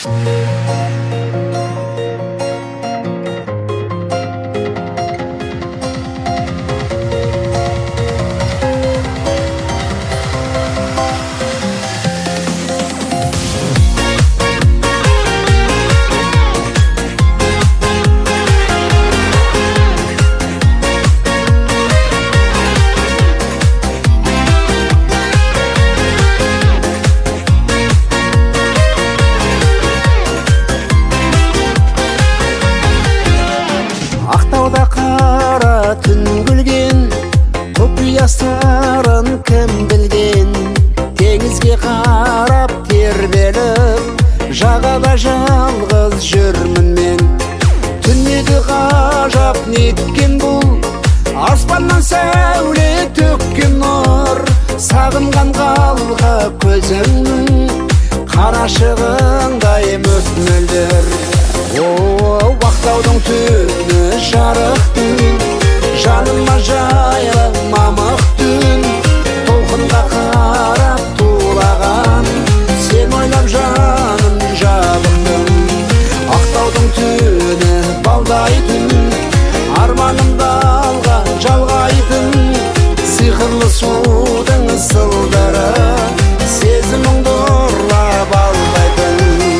Ақтауда қара түн күлген, құпия сырын кім білген? Теңізге қарап тербеліп, жағада жалғыз жүрмін мен. Түнегі ғажап неткен бұл, аспаннан сәуле төккен нұр. Сағынған қалға көзіңнің, қарашығындай мөп-мөлдір. Ақтаудың түні жарық түн, жаныма жайлы мамық түн. Толқынға қарап тулаған, сен ойлап жаным жабықтым. Ақтаудың түні балдайтын, арманымды алға жалғайтын. Сиқырлы судың сылдыры, сезіміңді ұрлап алдайтын.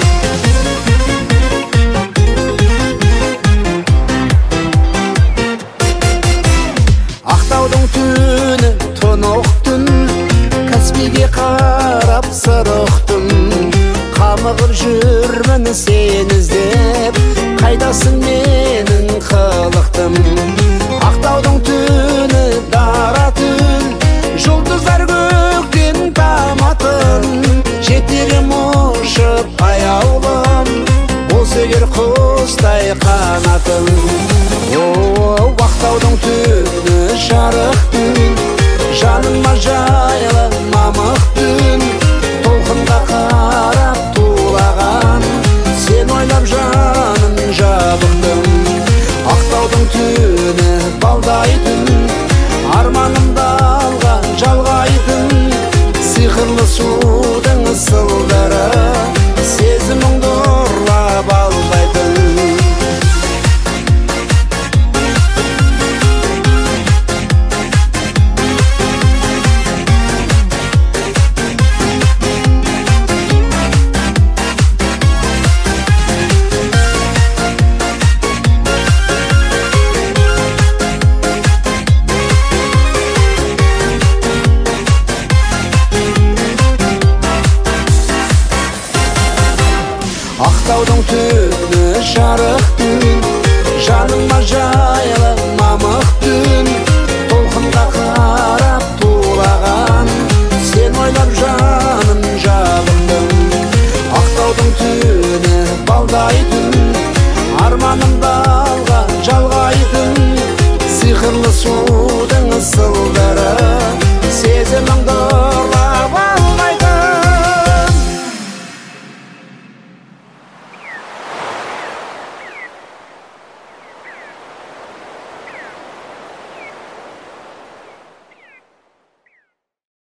Ақтаудың түні тұнық түн, Каспийге қарап сырықтым. Қамығып жүрмін сен іздеп, қайдасың менің қылықтым. Ақтаудың түні дара түн, жұлдыздар көктен таматын. Жетерім ұшып аяулым, болса егер құстай қанатым. Ақтаудың түні жарық түн, жаныма жайлы мамық түн. Толқынға қарап тулаған, сен ойлап жаным жабықтым. Ақтаудың түні балдайтын, арманымды алға жалғайтын. Сиқырлы судың сылдыры, сезіміңді ұрлап алдайтын. Ақтаудың түні жарық түн, жаныма жайлы мамық түн. Толқынға қарап тулаған, сен ойлап жаным жабықтым. Ақтаудың түні балдайтын, арманымды алға жалғайтын. Сиқырлы су